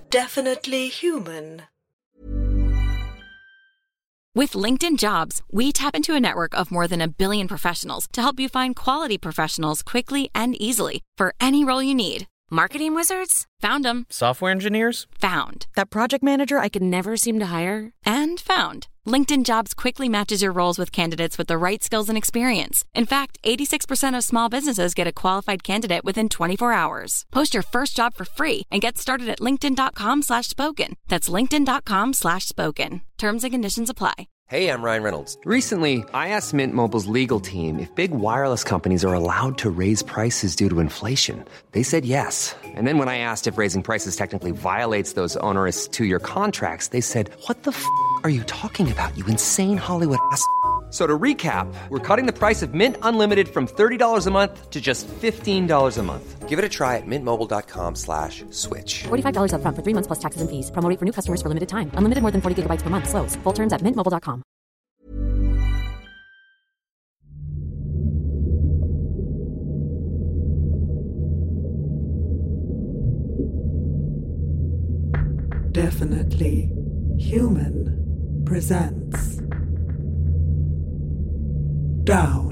Definitely human. With LinkedIn Jobs, we tap into a network of more than 1 billion professionals to help you find quality professionals quickly and easily for any role you need. Marketing wizards? Found them. Software engineers? Found. That project manager I could never seem to hire? And found. LinkedIn Jobs quickly matches your roles with candidates with the right skills and experience. In fact, 86% of small businesses get a qualified candidate within 24 hours. Post your first job for free and get started at linkedin.com/spoken. That's linkedin.com/spoken. Terms and conditions apply. Hey, I'm Ryan Reynolds. Recently, I asked Mint Mobile's legal team if big wireless companies are allowed to raise prices due to inflation. They said yes. And then when I asked if raising prices technically violates those onerous two-year contracts, they said, "What the f*** are you talking about, you insane Hollywood ass?" So to recap, we're cutting the price of Mint Unlimited from $30 a month to just $15 a month. Give it a try at mintmobile.com/switch. $45 up front for 3 months plus taxes and fees. Promo rate for new customers for limited time. Unlimited more than 40 gigabytes per month. Slows full terms at mintmobile.com. Definitely Human presents Down.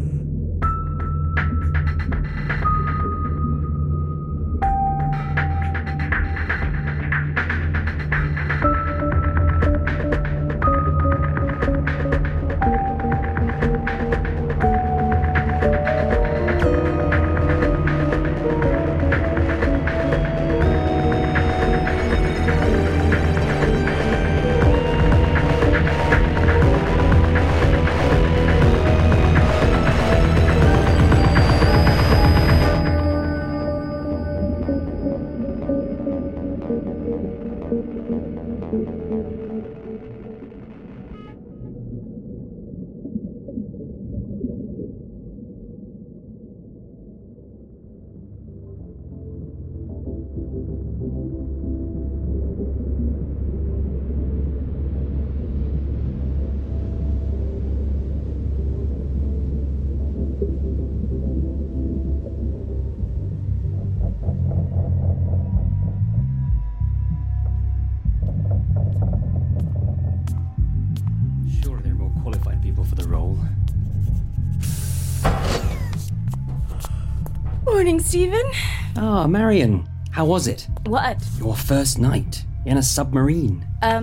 Morning, Stephen. Ah, Marion. How was it? What? Your first night in a submarine.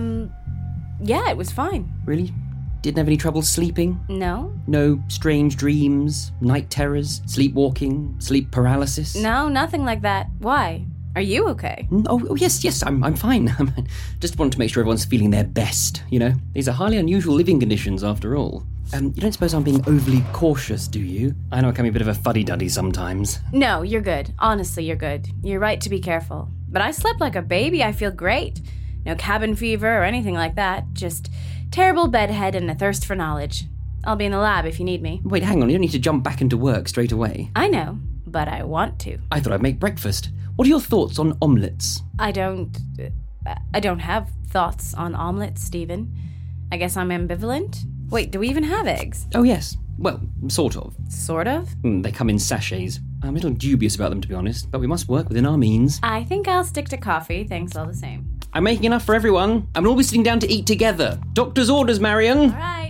Yeah, it was fine. Really? Didn't have any trouble sleeping? No? No strange dreams, night terrors, sleepwalking, sleep paralysis? No, nothing like that. Why? Are you okay? Oh yes, I'm fine. Just want to make sure everyone's feeling their best, you know? These are highly unusual living conditions, after all. You don't suppose I'm being overly cautious, do you? I know I can be a bit of a fuddy-duddy sometimes. No, you're good. Honestly, you're good. You're right to be careful. But I slept like a baby. I feel great. No cabin fever or anything like that. Just terrible bedhead and a thirst for knowledge. I'll be in the lab if you need me. Wait, hang on. You don't need to jump back into work straight away. I know, but I want to. I thought I'd make breakfast. What are your thoughts on omelettes? I don't have thoughts on omelets, Stephen. I guess I'm ambivalent. Wait, do we even have eggs? Oh, yes. Well, sort of. Sort of? They come in sachets. I'm a little dubious about them, to be honest, but we must work within our means. I think I'll stick to coffee, thanks all the same. I'm making enough for everyone. I'm always sitting down to eat together. Doctor's orders, Marion. All right.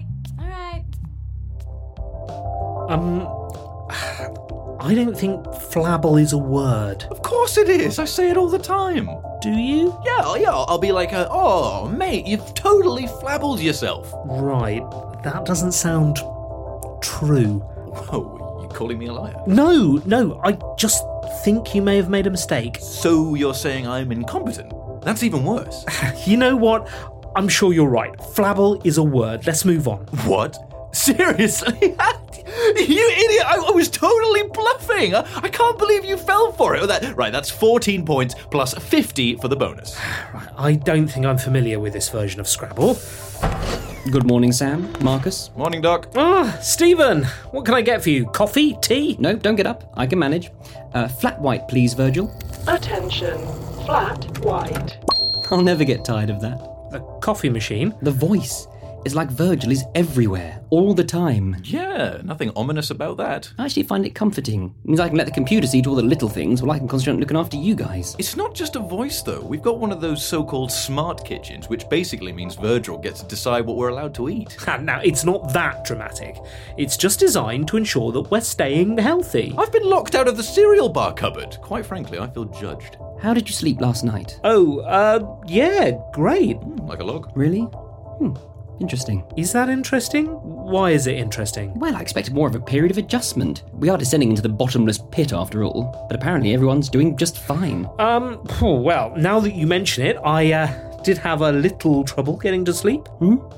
I don't think flabble is a word. Of course it is. I say it all the time. Do you? Yeah, I'll be like, oh, mate, you've totally flabbled yourself. Right, that doesn't sound true. Whoa, you calling me a liar? No, I just think you may have made a mistake. So you're saying I'm incompetent? That's even worse. You know what? I'm sure you're right. Flabble is a word. Let's move on. What? Seriously? You idiot! I was totally bluffing! I can't believe you fell for it. That's 14 points plus 50 for the bonus. Right, I don't think I'm familiar with this version of Scrabble. Good morning, Sam. Marcus. Morning, Doc. Stephen, what can I get for you? Coffee? Tea? No, don't get up. I can manage. Flat white, please, Virgil. Attention, flat white. I'll never get tired of that. A coffee machine? The voice. It's like Virgil is everywhere, all the time. Yeah, nothing ominous about that. I actually find it comforting. It means I can let the computer see to all the little things while I can concentrate on looking after you guys. It's not just a voice, though. We've got one of those so-called smart kitchens, which basically means Virgil gets to decide what we're allowed to eat. Now, it's not that dramatic. It's just designed to ensure that we're staying healthy. I've been locked out of the cereal bar cupboard. Quite frankly, I feel judged. How did you sleep last night? Yeah, great. Like a log. Really? Interesting. Is that interesting? Why is it interesting? Well, I expected more of a period of adjustment. We are descending into the bottomless pit after all, but apparently everyone's doing just fine. Well, now that you mention it, I did have a little trouble getting to sleep.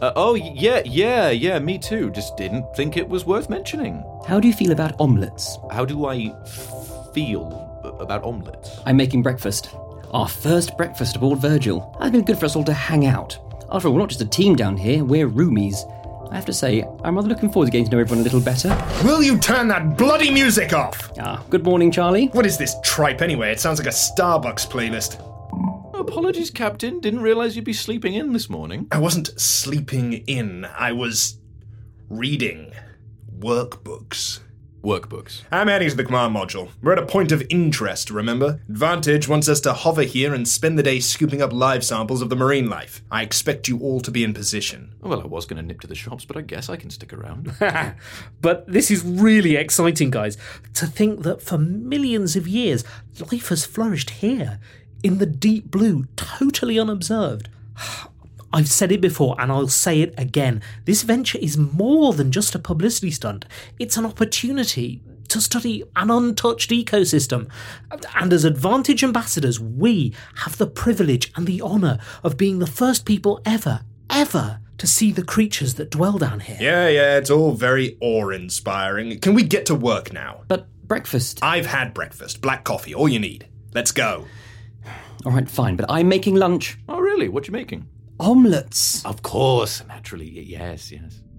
Yeah, me too. Just didn't think it was worth mentioning. How do you feel about omelettes? How do I feel about omelettes? I'm making breakfast. Our first breakfast aboard Virgil. It's been good for us all to hang out. After all, we're not just a team down here, we're roomies. I have to say, I'm rather looking forward to getting to know everyone a little better. Will you turn that bloody music off? Good morning, Charlie. What is this tripe anyway? It sounds like a Starbucks playlist. Apologies, Captain. Didn't realise you'd be sleeping in this morning. I wasn't sleeping in. I was reading workbooks. Workbooks. I'm adding to the command module. We're at a point of interest, remember? Advantage wants us to hover here and spend the day scooping up live samples of the marine life. I expect you all to be in position. Well, I was going to nip to the shops, but I guess I can stick around. But this is really exciting, guys. To think that for millions of years, life has flourished here, in the deep blue, totally unobserved. I've said it before and I'll say it again. This venture is more than just a publicity stunt. It's an opportunity to study an untouched ecosystem. And as Advantage ambassadors, we have the privilege and the honour of being the first people ever to see the creatures that dwell down here. Yeah, it's all very awe-inspiring. Can we get to work now? But breakfast... I've had breakfast. Black coffee, all you need. Let's go. All right, fine, but I'm making lunch. Oh, really? What you making? Omelettes. Of course, naturally, yes.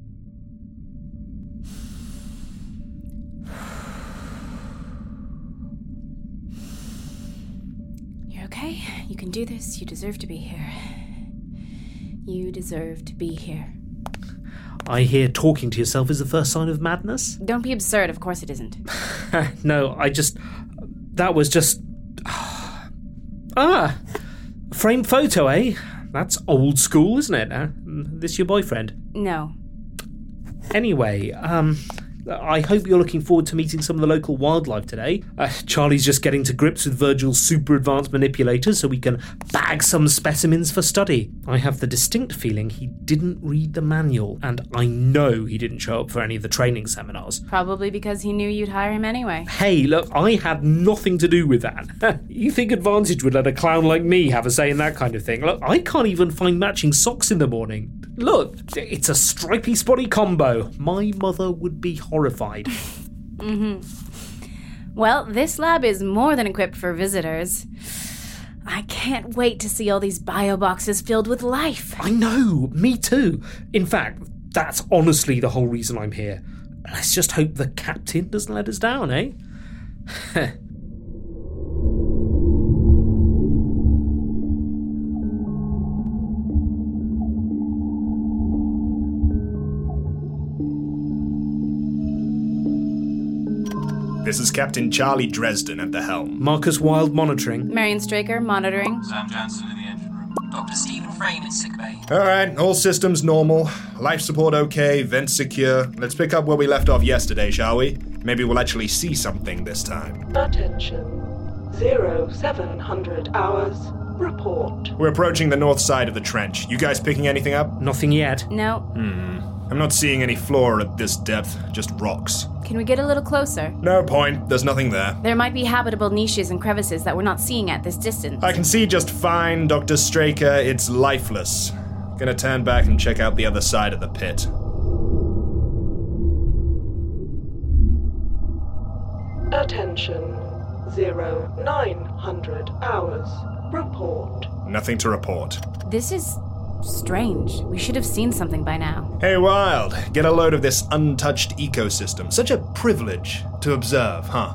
You're okay. You can do this. You deserve to be here. You deserve to be here. I hear talking to yourself is the first sign of madness? Don't be absurd. Of course it isn't. No, that was just... Frame photo, eh? That's old school, isn't it? This your boyfriend? No. Anyway, I hope you're looking forward to meeting some of the local wildlife today. Charlie's just getting to grips with Virgil's super advanced manipulators so we can bag some specimens for study. I have the distinct feeling he didn't read the manual, and I know he didn't show up for any of the training seminars. Probably because he knew you'd hire him anyway. Hey, look, I had nothing to do with that. You think Advantage would let a clown like me have a say in that kind of thing? Look, I can't even find matching socks in the morning. Look, it's a stripy spotty combo. My mother would be horrified. Well, this lab is more than equipped for visitors. I can't wait to see all these bio boxes filled with life. I know, me too. In fact, that's honestly the whole reason I'm here. Let's just hope the captain doesn't let us down, eh? This is Captain Charlie Dresden at the helm. Marcus Wilde monitoring. Marion Straker monitoring. Sam Jansen in the engine room. Dr. Stephen Frame in sickbay. Alright, all systems normal. Life support okay, vents secure. Let's pick up where we left off yesterday, shall we? Maybe we'll actually see something this time. Attention. 0700 hours. Report. We're approaching the north side of the trench. You guys picking anything up? Nothing yet. No. I'm not seeing any flora at this depth, just rocks. Can we get a little closer? No point, there's nothing there. There might be habitable niches and crevices that we're not seeing at this distance. I can see just fine, Dr. Straker. It's lifeless. Gonna turn back and check out the other side of the pit. Attention. 0900 hours. Report. Nothing to report. This is strange. We should have seen something by now. Hey, Wild, get a load of this untouched ecosystem. Such a privilege to observe, huh?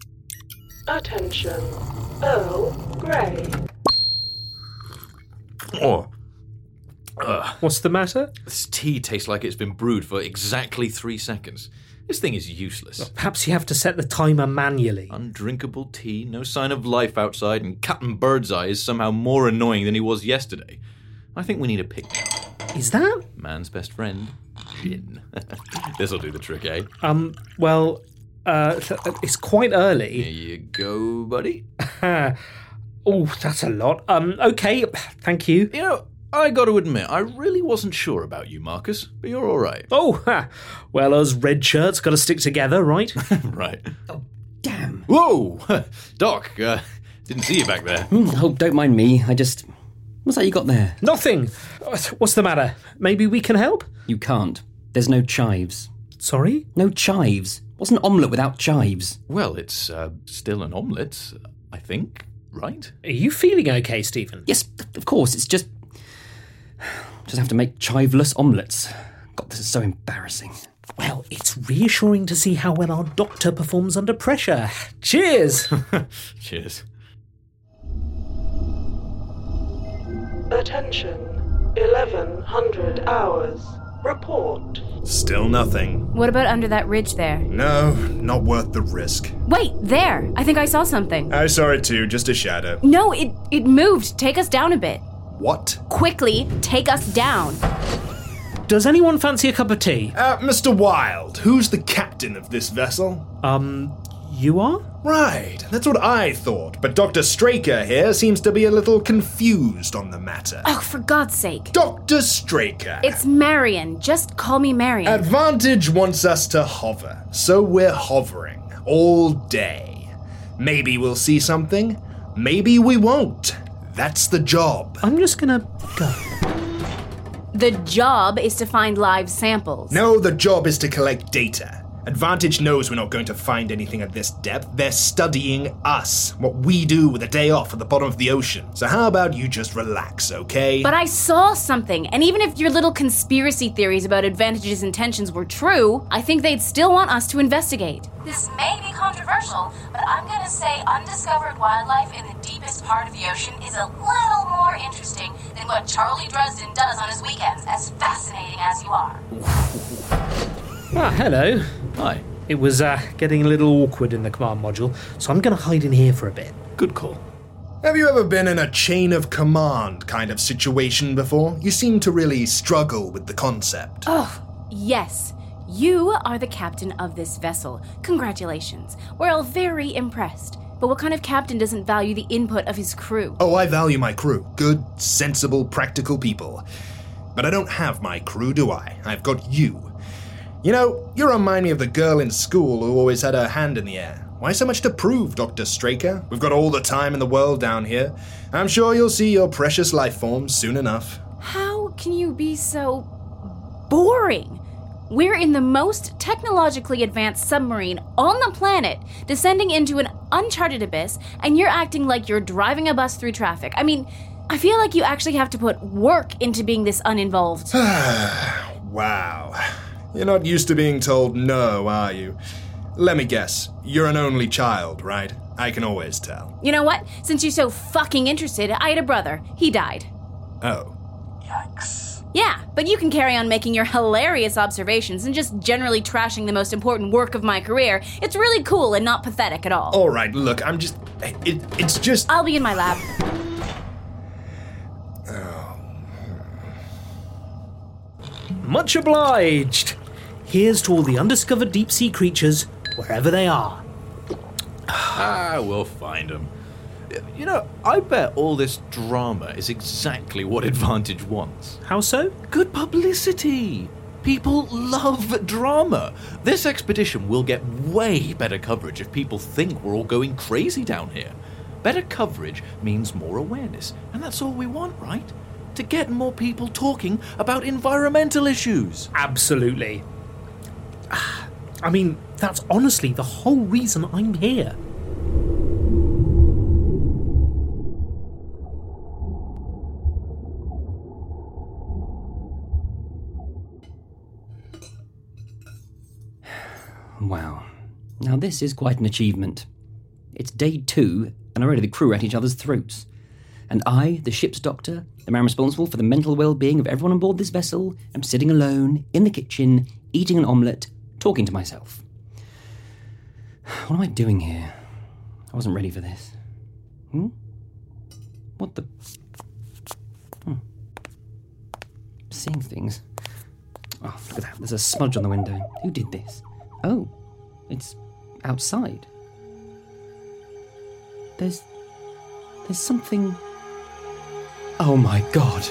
Attention. Earl Grey. Oh. What's the matter? This tea tastes like it's been brewed for exactly 3 seconds. This thing is useless. Perhaps you have to set the timer manually. Undrinkable tea, no sign of life outside, and Captain Birdseye is somehow more annoying than he was yesterday. I think we need a pick-me-up. Is that? Man's best friend, gin. This'll do the trick, eh? Well, it's quite early. Here you go, buddy. Oh, that's a lot. Okay, thank you. You know, I got to admit, I really wasn't sure about you, Marcus, but you're all right. Oh, well, us red shirts got to stick together, right? Right. Oh, damn. Whoa! Doc, didn't see you back there. Oh, don't mind me. What's that you got there? Nothing. What's the matter? Maybe we can help? You can't. There's no chives. Sorry? No chives. What's an omelette without chives? Well, it's still an omelette, I think, right? Are you feeling okay, Stephen? Yes, of course. It's just have to make chiveless omelettes. God, this is so embarrassing. Well, it's reassuring to see how well our doctor performs under pressure. Cheers! Cheers. Attention. 1100 hours. Report. Still nothing. What about under that ridge there? No, not worth the risk. Wait, there! I think I saw something. I saw it too, just a shadow. No, it moved. Take us down a bit. What? Quickly, take us down. Does anyone fancy a cup of tea? Mr. Wilde, who's the captain of this vessel? You are? Right, that's what I thought, but Dr. Straker here seems to be a little confused on the matter. Oh, for God's sake. Dr. Straker! It's Marion. Just call me Marion. Advantage wants us to hover, so we're hovering all day. Maybe we'll see something, maybe we won't. That's the job. I'm just gonna go. The job is to find live samples. No, the job is to collect data. Advantage knows we're not going to find anything at this depth. They're studying us, what we do with a day off at the bottom of the ocean. So how about you just relax, okay? But I saw something, and even if your little conspiracy theories about Advantage's intentions were true, I think they'd still want us to investigate. This may be controversial, but I'm gonna say undiscovered wildlife in the deepest part of the ocean is a little more interesting than what Charlie Dresden does on his weekends, as fascinating as you are. Ah, hello. Hi. It was getting a little awkward in the command module, so I'm going to hide in here for a bit. Good call. Have you ever been in a chain of command kind of situation before? You seem to really struggle with the concept. Oh, yes. You are the captain of this vessel. Congratulations. We're all very impressed. But what kind of captain doesn't value the input of his crew? Oh, I value my crew. Good, sensible, practical people. But I don't have my crew, do I? I've got you. You know, you remind me of the girl in school who always had her hand in the air. Why so much to prove, Dr. Straker? We've got all the time in the world down here. I'm sure you'll see your precious life forms soon enough. How can you be so boring? We're in the most technologically advanced submarine on the planet, descending into an uncharted abyss, and you're acting like you're driving a bus through traffic. I mean, I feel like you actually have to put work into being this uninvolved. Wow. You're not used to being told no, are you? Let me guess. You're an only child, right? I can always tell. You know what? Since you're so fucking interested, I had a brother. He died. Oh. Yikes. Yeah, but you can carry on making your hilarious observations and just generally trashing the most important work of my career. It's really cool and not pathetic at all. All right, look, it's just... I'll be in my lab. Much obliged. Here's to all the undiscovered deep-sea creatures, wherever they are. We'll find them. You know, I bet all this drama is exactly what Advantage wants. How so? Good publicity. People love drama. This expedition will get way better coverage if people think we're all going crazy down here. Better coverage means more awareness, and that's all we want, right? To get more people talking about environmental issues. Absolutely. I mean, that's honestly the whole reason I'm here. Wow. Now this is quite an achievement. It's day 2, and already the crew are at each other's throats. And I, the ship's doctor, the man responsible for the mental well-being of everyone on board this vessel, am sitting alone in the kitchen, eating an omelette, talking to myself. What am I doing here? I wasn't ready for this. What the... Seeing things. Oh, look at that. There's a smudge on the window. Who did this? Oh, it's outside. There's something... Oh my god.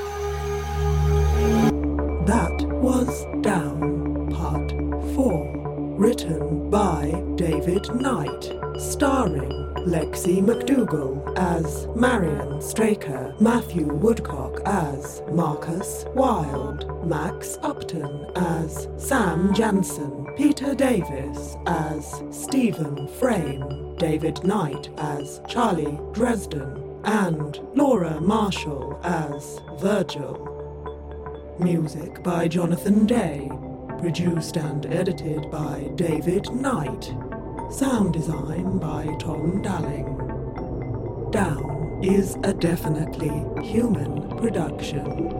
That was Down, Part 4. Written by David Knight. Starring Lexi McDougall as Marion Straker, Matthew Woodcock as Marcus Wilde, Max Upton as Sam Jansen, Peter Davis as Stephen Frame, David Knight as Charlie Dresden, and Laura Marshall as Virgil. Music by Jonathan Day. Produced and edited by David Knight. Sound design by Tom Dalling. Down is a definitely human production.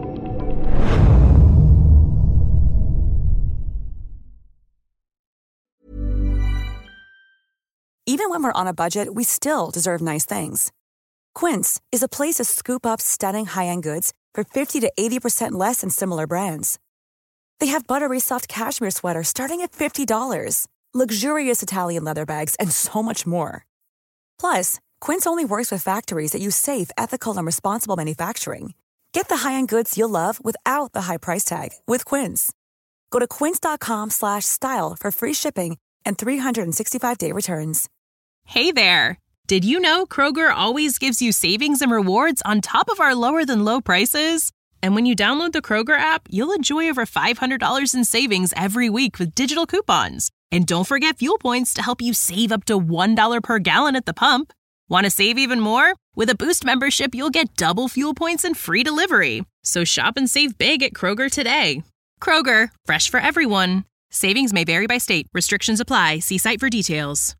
Even when we're on a budget, we still deserve nice things. Quince is a place to scoop up stunning high-end goods for 50 to 80% less than similar brands. They have buttery soft cashmere sweaters starting at $50, luxurious Italian leather bags, and so much more. Plus, Quince only works with factories that use safe, ethical, and responsible manufacturing. Get the high-end goods you'll love without the high price tag with Quince. Go to quince.com/style for free shipping and 365-day returns. Hey there! Did you know Kroger always gives you savings and rewards on top of our lower-than-low prices? And when you download the Kroger app, you'll enjoy over $500 in savings every week with digital coupons. And don't forget fuel points to help you save up to $1 per gallon at the pump. Want to save even more? With a Boost membership, you'll get double fuel points and free delivery. So shop and save big at Kroger today. Kroger, fresh for everyone. Savings may vary by state. Restrictions apply. See site for details.